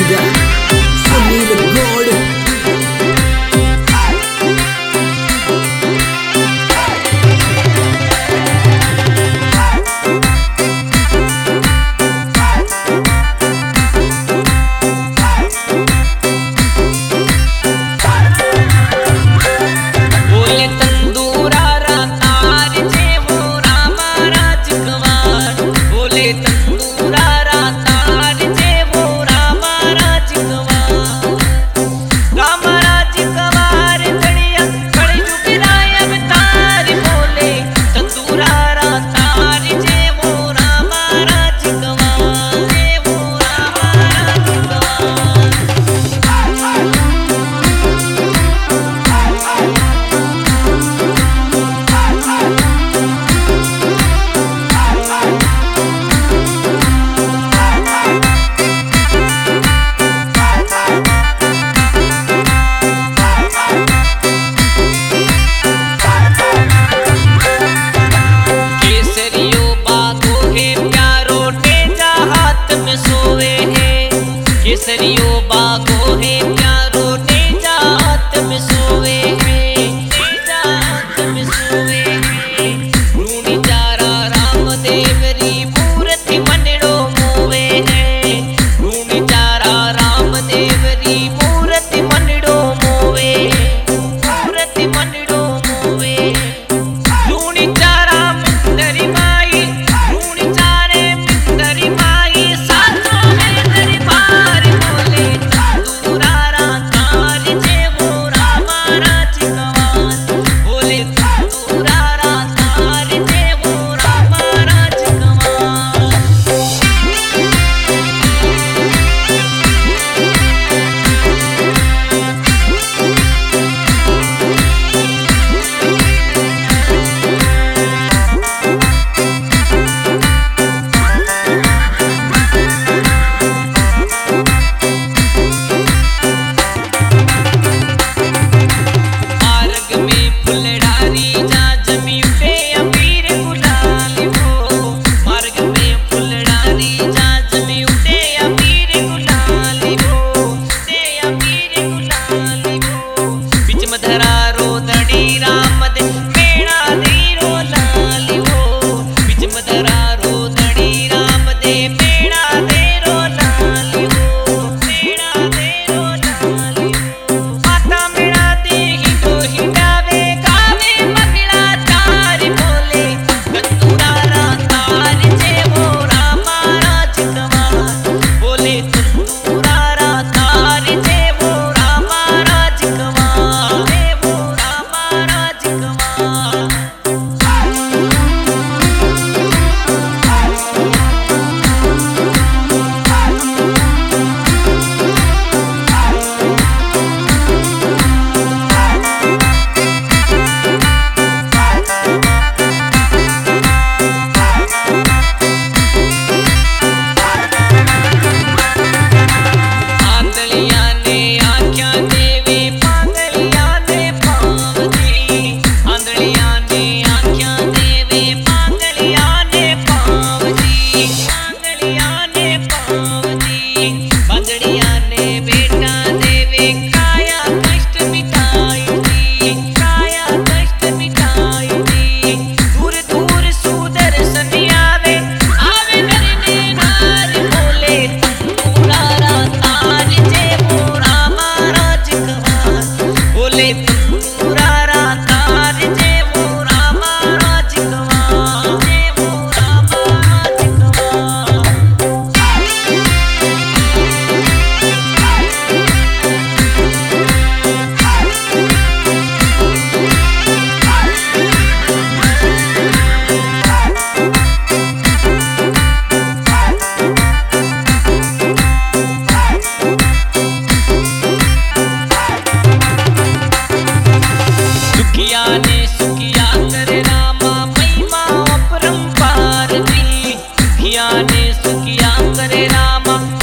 Vida, Sunil Gold. केसरियो बागो है प्यारो तेजा हाथ में सोवे है, तेजा हाथ में सोवे है। रूणी चारा राम देवरी मूर्ति मनड़ो मोवे है, रूणी चारा राम देवरी मूर्ति मनड़ो मोवे, मूर्ति मनड़ो मोवे। रूणी चारा मिंदरी माई, रूणी चारे मिंदरी माई, साथों में दरी भारी बोले तंदूरारा तारी जे वो रामारा चिकवान, बोले तंदूरारा तारी जे वो रामारा चिकवान। मार्ग में फुलडारी जा जमी पे अबीर गुलाली हो, मार्ग में फुलडारी जा जमी उठे अबीर गुलाली हो, ते अबीर गुलाली हो। बिच मधरा रो दड़ी राम दे मेणा दे रो लाली हो, बिच मधरा रो दड़ी राम दे मेणा दे रो लाली हो, मेणा दे रो लाली हो। माता मेणा दे हिंदो हिंडावे गावे मंगला तारी बोले तंदूरारा तारी जे वो रामारा चिकवान, बोले तंदूरारा तारी जे वो रामारा चिकवान, जे वो रामारा चिकवान। आंधलिया ने आँखियाँ देवे पागलिया ने पाँव दी, आंधलिया ने आँखियाँ देवे पागलिया ने पाँव दी, पागलिया ने पाँव दी। बंदड़िया ने बेटा देवे काया कष्ट मिटाई दी, काया कष्ट मिटाई दी। दूर दूर सुदर्शन आवे, आवे नरने नार बोले तंदूरारा तारी जे वो रामारा चिकवान, बोले तंदूरारा तारी जे वो रामारा चिकवान, जे वो रामारा चिकवान। सुखिया ने सुखिया करे रामा महिमा अपरंपार दी, सुखिया ने सुखिया करे रामा